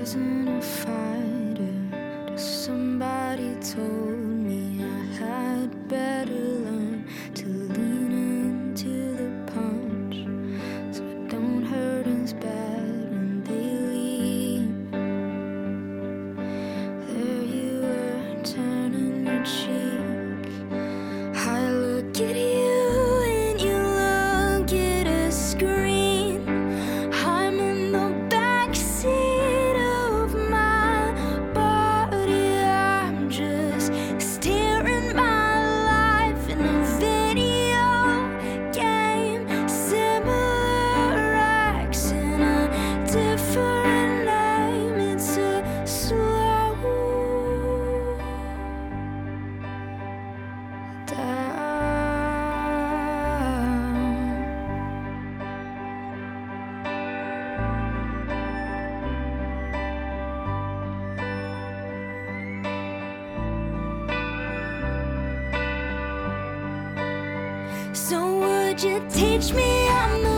wasn't a fighter. Somebody told me I had better learn to lean into the punch, so it don't hurt as bad when they leave. There you were, turning your cheek. I look at you and you look at a screen. I'm in the backseat of my body. I'm just staring my life in a video game. Similar acts in a different name. It's a slow down. So would you teach me I'm the